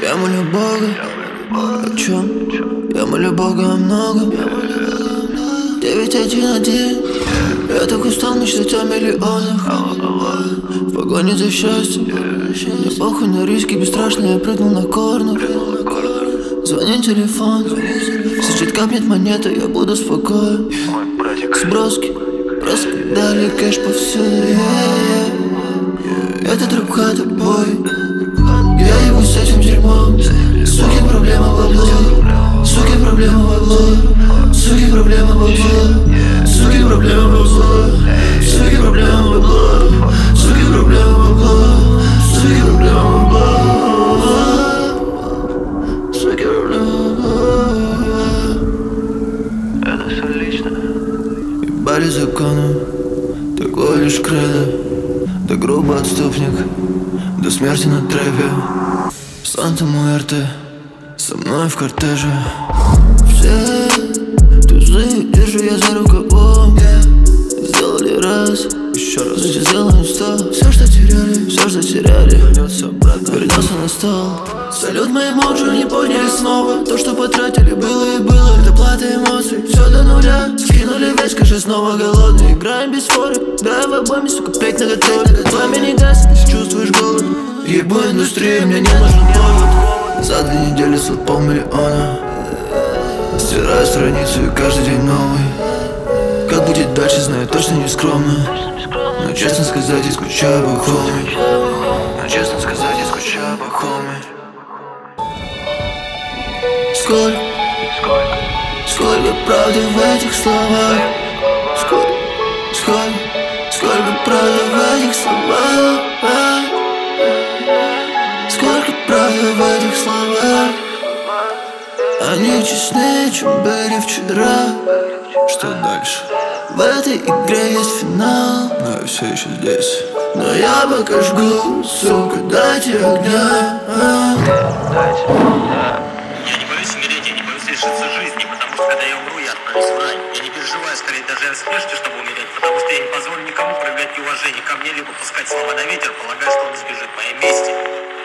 Я молю Бога, о чем? Я молю Бога о многом. 911. Я так устал мечтать о миллионах. В погоне за счастьем. Мне похуй на риски, бесстрашно я прыгнул на корнер. Звонит телефон, сейчас капнет монета, я буду спокоен. Сброски, раскидали кэш повсюду. Этот рэп хата бой. Я ебусь с этим дерьмом. Суки, проблема бабло. Суки, проблема бабло. Суки, проблема бабло. Суки, проблема бабло. Суки, проблема бабло. Суки, проблема бабло. Суки, проблема бабло. Суки, проблема бабло. Это все лично. Ебали законом, такой лишь кредо. Да грубо отступник, до смерти на трэпе. Санта-Муэрте, со мной в кортеже. Все тузы держу я за рукавом. Сделали раз, еще раз, значит сделаем 100. Все, что теряли, вернется обратно, вернется на стол. Салют моим лучшим, не подняли снова. То, что потратили, было и было. Это плата эмоций, все до нуля. Скинули весь, скажи снова голодный. Играем без форы, играем в обойме, сука, 5 наготове. Пламя не гаснет, если чувствуешь голод. Ебу индустрию, мне не нужен повод. За 2 недели слил 500 000. Стираю страницу и каждый день новый. Как будет дальше, знаю точно не скромно. Но честно сказать, я скучаю по хоме. Сколько правды в этих словах. Сколько правды в этих словах. Сколько правды в этих словах. Они честнее, чем были вчера. Что дальше? В этой игре есть финал, но я все еще здесь. Но я пока жгу, сука, дайте огня. Я не боюсь умереть, я не боюсь лишиться жизни, потому что когда я умру, я отправлюсь в рай. Я не переживаю, скорее даже я в спешке, чтобы умереть, потому что я не позволю никому проявлять неуважение ко мне, либо пускать слова на ветер, полагая, что он избежит моей мести.